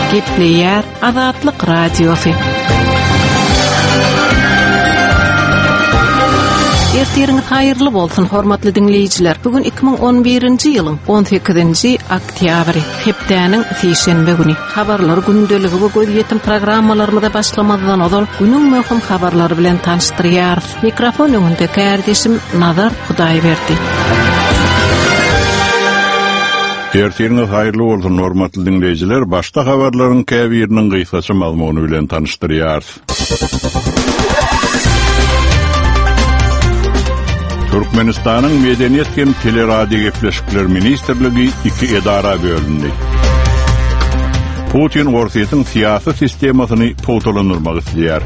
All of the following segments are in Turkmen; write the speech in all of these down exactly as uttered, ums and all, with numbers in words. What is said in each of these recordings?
Gepleyer Azatlyk Radiosu. Ertiriňiz hayırlı bolsun hormatly dinleyijiler. Bugün iki bin on birinji ýylyň on sekizinji oktýabry, hepdäniň seşenbe güni. Habarlar gündeligi we göz ýetim programmalarymyza başlamazdan ozal günüň möhüm habarlary bilen tanıştyrýar. Mikrofon öňünde kardeşim Nazar Hudaýberdi. Ertiriňiz hayırlı bolsun hormatly dinleyijiler. Başta habarlaryň käbiriniň gysgaça mazmuny bilen tanıştyrýar. Türkmenistanyň Medeniýet hem Teleradio gepleşikler ministrligi iki edara bölündi. Putin Orsiýetyň syýasy sistemasyny powtalandyrmak isleýär.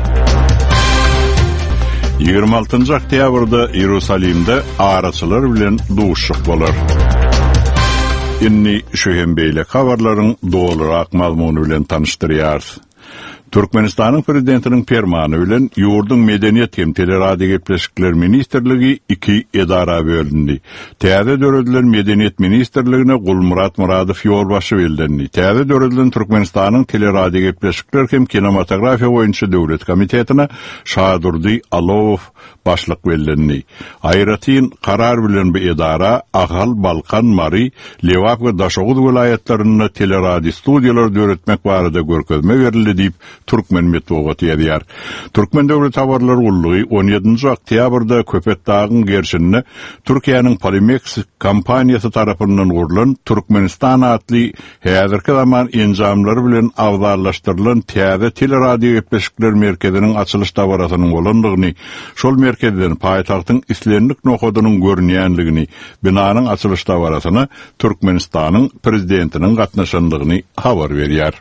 ýygrimi altynjy oktýabrda Ýerusalimde araçylar bilen duşşuk bolar. Inni şu hem beýle habarlaryň dogrurak mazmuny bilen tanıştyrýar. Türkmenistanyň prezidentiniň fermany bilen ýurdun Medeniýet hem Teleradio gepleşikler ministrligi iki edara bölündi. Täze döredilen Medeniýet ministrligine Gulmurat Muradow ýolbaşy berildi. Täze döredilen Türkmenistanyň Teleradio gepleşikler hem kinematografiýa boýunça döwlet komitetina Şadurdy Alow başlyk berildi. Aýratyn karar bilen bu edara Agal, Balkan, Mari, Lewak we Daşoğuz vilayetlerinde teleradio studiýalar döretmek barada görkezme berildi diýip Türkmen metbugaty ýazýar. Türkmen döwlet habarlary ullugy on ýedinji oktýabrda Köpet Dağyň gerşinine Türkiýanyň Polimex kompaniýasy tarapyndan gurulan Türkmenistan adly häzirki zaman enjamlary bilen awdarlaşdyrylan täze teleradio gepleşikler merkeziniň açylyş dabarasynyň bolandygyny, şol merkezden paýtagtyň islenlik nokodunyň görünýänligini, binanyň açylyş dabarasyna Türkmenistanyň prezidentiniň gatnaşandygyny habar berýär.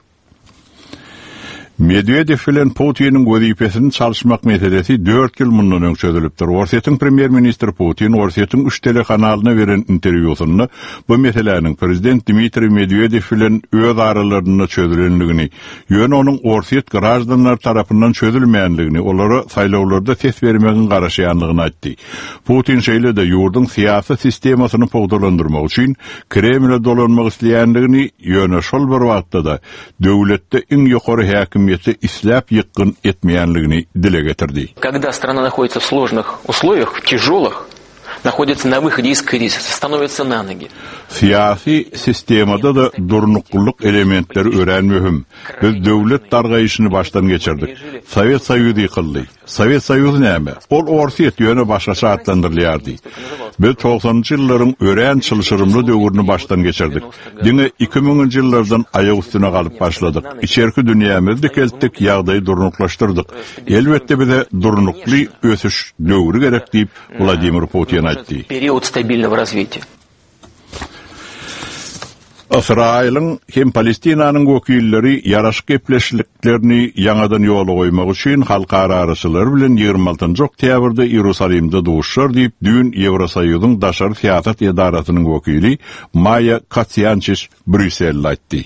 Medvedev bilen Putin'in wezipesini çalışmak meselesi dört ýyl mundan öň çözülipdir. Orsiýetyň premier ministri Putin Orsiýetyň üç telekanalyna beren interwýusynda bu meseleniň prezident Dmitri Medvedev bilen öz aralaryna çözülenligini, ýöne onuň Orsiýet grajdanlar tarapyndan çözülmeýänligini, olary saýlawlarda ses bermegiň garaşýanlygyny aýtdy. Putin şeýle-de ýurdun syýasy sistemasyny powtalandyrmak üçin Kremle dolanmak isleýänligini, ýöne şol bir wagtda da döwletde iň ýokary häkim исләп йыккын этмәйәнлегini dile getirdi. Когда страна находится в сложных условиях, в тяжелых, находится на выходе из кризиса, становится на ноги. Siyasi sistemada da durnukluk elementleri ören mühim. Biz devlet dargayışını baştan geçirdik. Sovet Soýuzy yıkıldı. Sovet Soýuzy näme? Ol Orsiýet ýöne başgaça adlandyrylýardy. Biz toksanyjy ýyllaryň ören çylşyrymly döwrüni baştan geçirdik. Diňe iki miňinji ýyllardan aýak üstüne galyp başladyk. İçerki dünýämizde keldik, ýagdaýy durnuklaşdyrdyk. Elbetde bize durnukly ösüş döwri gerek diýip Vladimir Putin aýtdy. Период стабильного развития. Israýlyň hem Palestinanyň wekilleri ýaraşyk gepleşiklerini ýangadan ýola goýmak üçin halkara araçylar bilen ýygrimi altynjy oktýabrda Ýerusalimde duşşar diýip dün Ýewrosoýuzyň daşary syýasat edarasynyň wekili Maya Katsiançis Brüsselde aýtdy.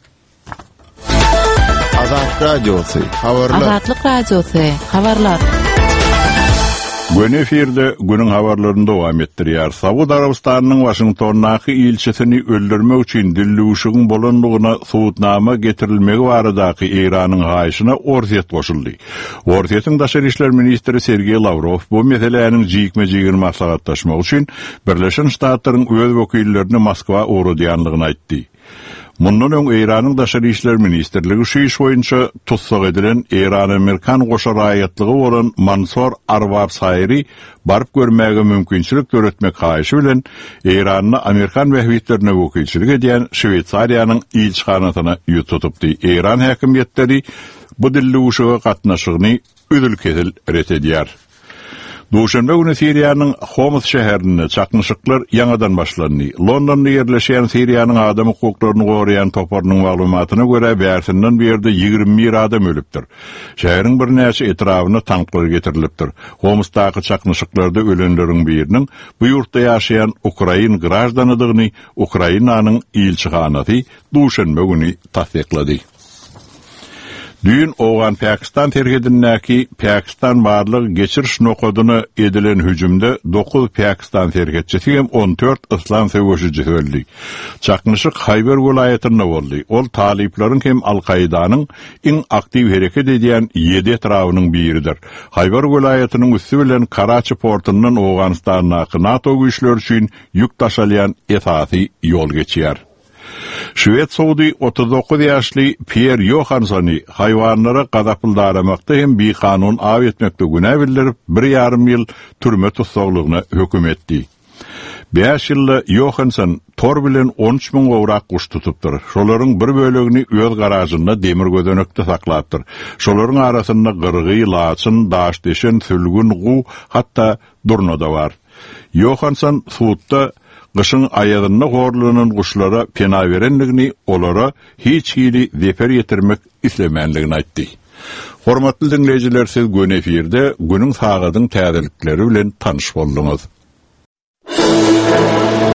Azatlyk Radiosu, habarlar. Azatlyk Radiosu, habarlar. Gün efirde günün habarlarını dowam etdirýär. Saud Arabistanynyň Washingtondaky ilçesini öldürmek üçin dillüşügiň bolanlygyna suwutnama getirilmegi baradaky Iranyň haýyşyna Orsiýet goşuldy. Orsiýetyň daşary işler ministri Sergey Lavrov bu meseleniň jigme-jigir maslahatlaşmak üçin Birleşen Ştatlaryň öz wekillerini Moskwa uğradýanlygyny aýtdy. Mundan öň Iranyň daşary işler ministrligi şu iş boýunça tutsak edilen Iran-Amerikan goşa raýatlygy bolan Mansur Arwab Saýry barıp görmäge mümkinçilik töretmek haýyşy bilen Iranyň Amerikan wehbitlerine wekilçilik edýän Şweýçariýanyň ilçihanasyna ýutupdy. Iran häkimiýetleri bu dillüşige gatnaşygyny üzül-kesel ret edýär. Duşanbe günü Siriýanyň Homs şäherinde çaknyşyklar ýangadan başlandy. Londonda ýerleşýän Siriýanyň adam hukuklaryny goraýan toparynyň maglumatyna görä bärsinden berde ýygrimi bir adam ölüpdir. Şäheriň bir näçe etrawyna tanklar getirilipdir. Homsdaky çaknyşyklarda ölenleriň biriniň bu ýurtda ýaşaýan Ukrain grajdanlygyny Ukrainanyň ilçihanasy duşanbe günü tasdiklady. Düğün oğan Pakistan tergedinäki Pakistan barlygy geçiriş nokodyny edilen hüjümde dokuz Pakistan tergetçisi hem on dört islam söwüşçisi öldü. Çakmışyk Hayber welaýatyna boldy. Ol taliplaryň hem Al-Qaidanyň iň aktiv hereket edýän yedi etrawynyň biridir. Hayber welaýatynyň üstü bilen Karachi portundan Awganistana NATO güýçleri üçin ýük taşalýan esasy ýol geçýär. Şwed Saudi otuz dokuz ýaşly Pierre Johanssony haywanlara gadapyldaramaqda hem bir kanun av etmekde günä bildirip bir ýarym ýyl türme tutsaglygyna höküm etdi. beş ýylda Johansson tor bilen on üç ming gowrak guş tutupdyr. Şolaryň bir bölegini öz garajynda demir gödenekde saklapdyr. Şolaryň arasynda gyrgy, laçyn, daş deşen, sülgün, gu, hatda durna da bar. Johansson suwtda Gışın ayagyna gorlunyň guşlara pena berenligini, olara hiç hili zefer yetirmek islemenligini aýtdy. Hormatly dinleýijiler, siz gün efirde günüň sagadyň täzelikleri bilen tanyş boldyňyz.